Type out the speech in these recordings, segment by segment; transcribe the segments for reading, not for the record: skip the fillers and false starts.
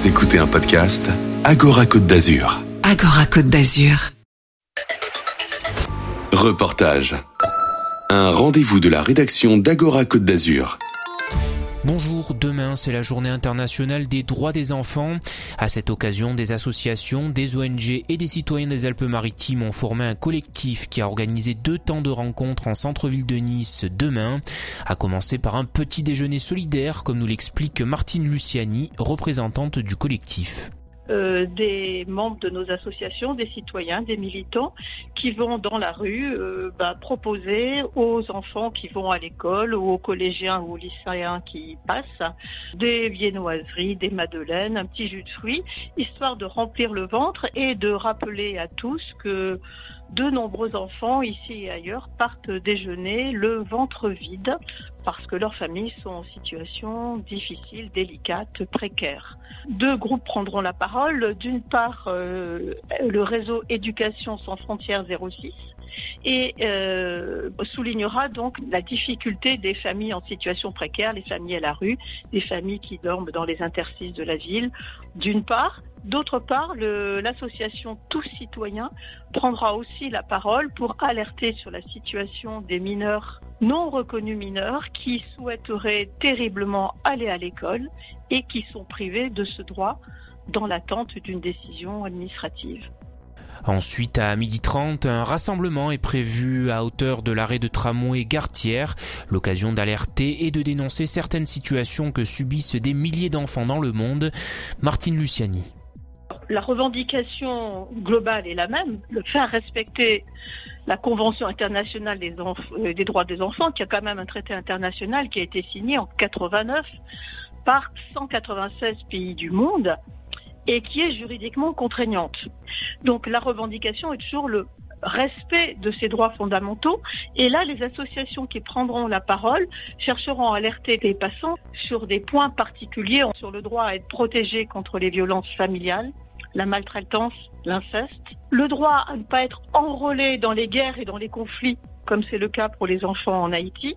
Vous écoutez un podcast Agora Côte d'Azur. Agora Côte d'Azur. Reportage. Un rendez-vous de la rédaction d'Agora Côte d'Azur. Bonjour, demain c'est la journée internationale des droits des enfants. À cette occasion, des associations, des ONG et des citoyens des Alpes-Maritimes ont formé un collectif qui a organisé 2 temps de rencontres en centre-ville de Nice demain, à commencer par un petit déjeuner solidaire, comme nous l'explique Martine Luciani, représentante du collectif. Des membres de nos associations, des citoyens, des militants qui vont dans la rue proposer aux enfants qui vont à l'école ou aux collégiens ou aux lycéens qui passent des viennoiseries, des madeleines, un petit jus de fruits, histoire de remplir le ventre et de rappeler à tous que de nombreux enfants ici et ailleurs partent déjeuner le ventre vide parce que leurs familles sont en situation difficile, délicate, précaire. 2 groupes prendront la parole. D'une part, le réseau Éducation sans frontières 06 et soulignera donc la difficulté des familles en situation précaire, les familles à la rue, les familles qui dorment dans les interstices de la ville, d'une part. D'autre part, l'association Tous Citoyens prendra aussi la parole pour alerter sur la situation des mineurs non reconnus mineurs qui souhaiteraient terriblement aller à l'école et qui sont privés de ce droit dans l'attente d'une décision administrative. Ensuite, à 12h30, un rassemblement est prévu à hauteur de l'arrêt de tramway Gartière, l'occasion d'alerter et de dénoncer certaines situations que subissent des milliers d'enfants dans le monde. Martine Luciani. La revendication globale est la même, le faire respecter la Convention internationale des droits des enfants, qui a quand même un traité international qui a été signé en 89 par 196 pays du monde et qui est juridiquement contraignante. Donc la revendication est toujours le respect de ces droits fondamentaux. Et là, les associations qui prendront la parole chercheront à alerter les passants sur des points particuliers, sur le droit à être protégé contre les violences familiales, la maltraitance, l'inceste, le droit à ne pas être enrôlé dans les guerres et dans les conflits, comme c'est le cas pour les enfants en Haïti,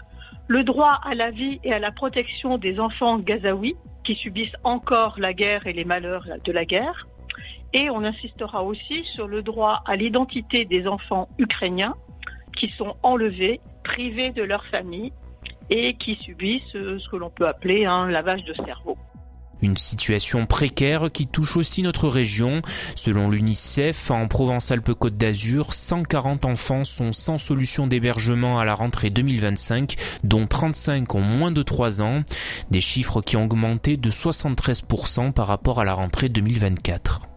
le droit à la vie et à la protection des enfants gazaouis qui subissent encore la guerre et les malheurs de la guerre, et on insistera aussi sur le droit à l'identité des enfants ukrainiens qui sont enlevés, privés de leur famille et qui subissent ce que l'on peut appeler un lavage de cerveau. Une situation précaire qui touche aussi notre région. Selon l'UNICEF, en Provence-Alpes-Côte d'Azur, 140 enfants sont sans solution d'hébergement à la rentrée 2025, dont 35 ont moins de 3 ans. Des chiffres qui ont augmenté de 73% par rapport à la rentrée 2024.